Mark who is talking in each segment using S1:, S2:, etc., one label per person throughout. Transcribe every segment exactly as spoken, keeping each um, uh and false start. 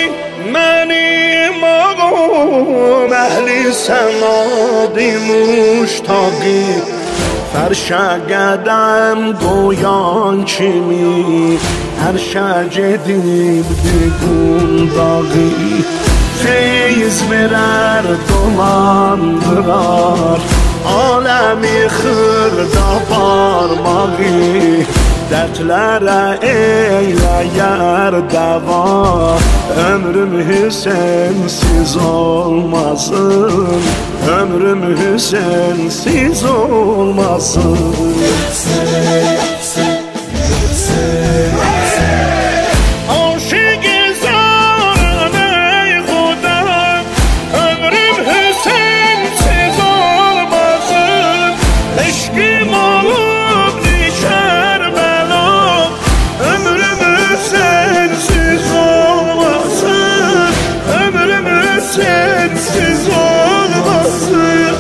S1: mənim ağam əhli sənadi muştaqi fərşə qədəm qoyan kimi hər şə gedibdi qundağı feyiz verər dolandırar aləmi xırda parmağı dertlere eyləyər dəva ömrüm Hüseyinsiz olmasın ömrüm Hüseyinsiz olmasın sensiz olmasın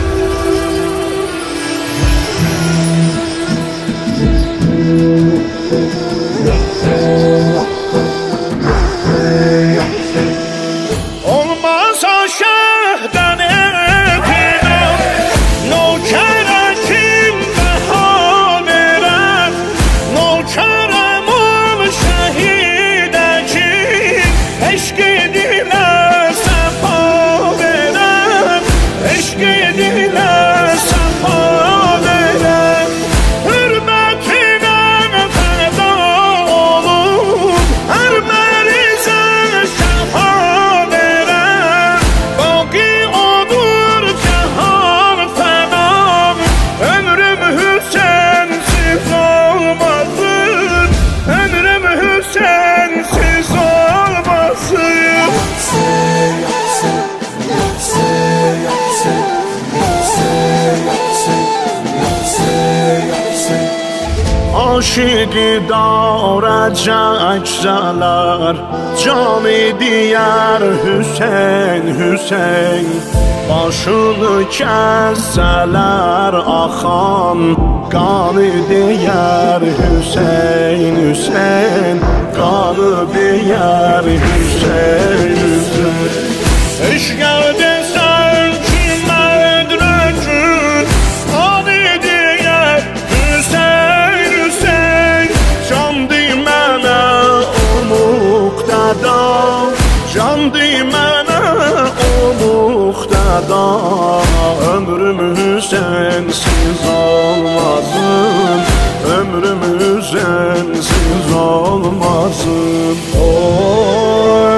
S1: olmazsa şehden etinam nokere kim beha verər nokerem ol şehide kim eşk edilə aşıqı daracak zalar canı diyar Hüseyin Hüseyin başını kəsələr axan qanı diyar Hüseyin Hüseyin qanı diyar Hüseyin Hüseyin eşq desən ki mədrəcün qanı diyar Hüseyin candı mənə o muqtada ömrüm Hüseyinsiz olmasın ömrüm Hüseyinsiz olmasın oy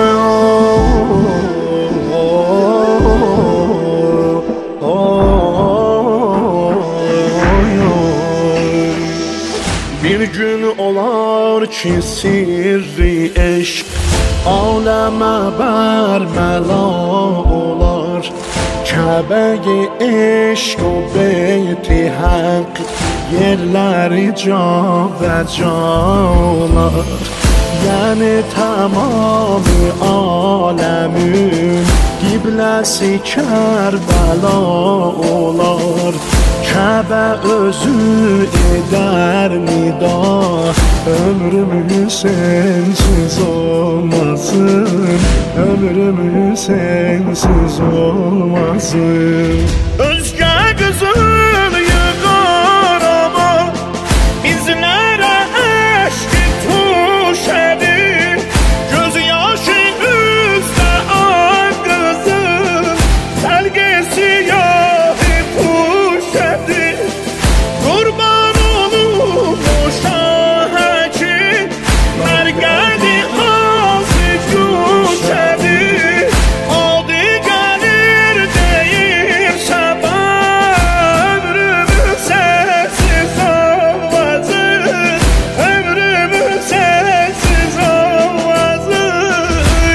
S1: bir gün olar ki sirri eşq aləmə bərməla olar Kəbəyi eşq o beyti həq yerləri cavəca olar yəni tamamı aləmin qibləsi Kərbəla olar Kəbə özü edər nida ömrüm Hüseyinsiz olmasın ömrüm Hüseyinsiz olmasın özgə qızıl yığar ama bizlərə eşq tuş edir göz yaşı üzdə ay qızıl səlgəsi yahi puş edir qurban olub o şahə ki mərqədi ağzı güç edir adı gəlir deyir sabah ömrümün sensiz olmasın ömrümün sensiz olmasın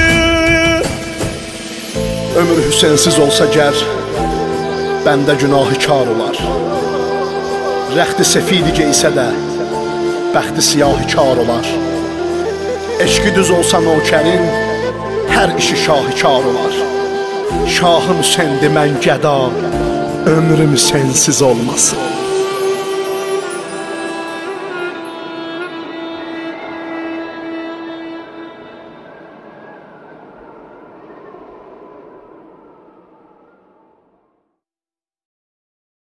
S1: ömür Hüseyinsiz olsa gər bəndə günahı kar olar rəxti sefidi geysə də bəxti siyahı kar olar eşqi düz olsa nokərin hər işi şahikar olar şahım səndi mən gəda ömrüm sensiz olmasın